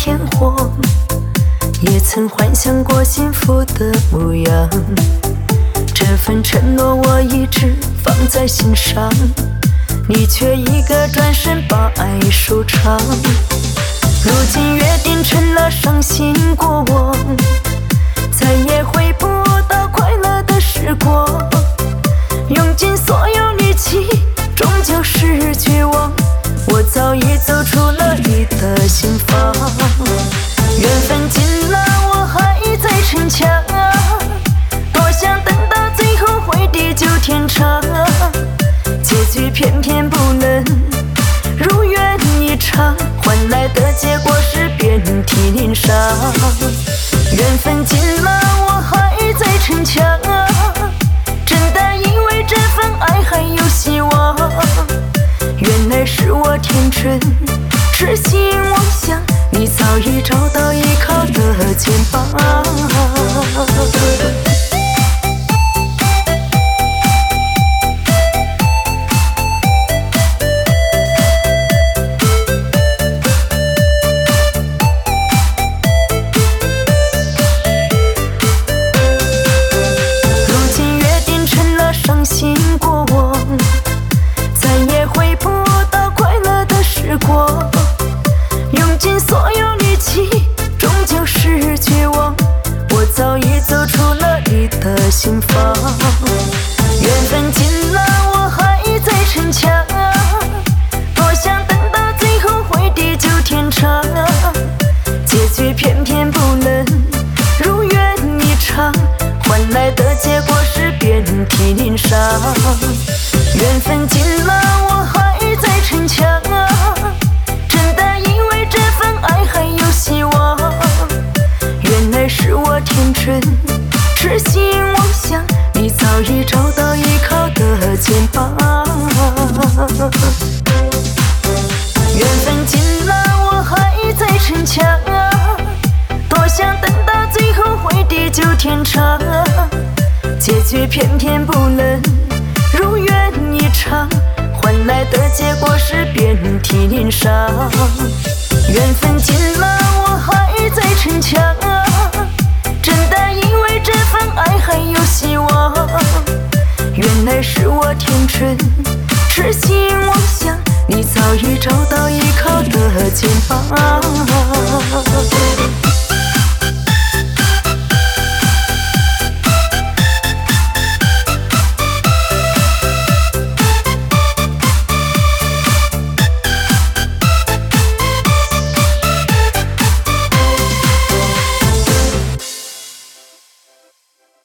天荒，也曾幻想过幸福的模样。这份承诺我一直放在心上，你却一个转身把爱收场。如今约定成了伤心过往，再也回不到快乐的时光。用尽所有力气，终究是绝望。我早已走出了你的心房，缘分尽了，我还在逞强啊！多想等到最后会地久天长，结局偏偏不能如愿以偿，换来的结果是遍体鳞伤。缘分尽了，我还在逞强啊！真的以为这份爱还有希望，原来是我天真痴心妄想，你早已找到依靠的肩膀。伤心过往，再也回不到快乐的时光。用尽所有力气，终究是绝望。我早已走出了你的心房，缘分尽了，我还在逞强啊！多想等到最后会地久天长，结局偏偏不能如愿以偿，换来的结果是遍体鳞伤。缘分尽了，我还在逞强啊！真的以为这份爱还有希望，原来是我天真痴心妄想，你早已找到依靠的肩膀。缘分尽了，我还在逞强啊！多想等到最后会地久天长，结局偏偏不能如愿以偿，换来的结果是遍体鳞伤。缘分尽了，我还在逞强啊！真的以为这份爱还有希望，原来是我天真痴心妄想，你早已找到依靠的肩膀。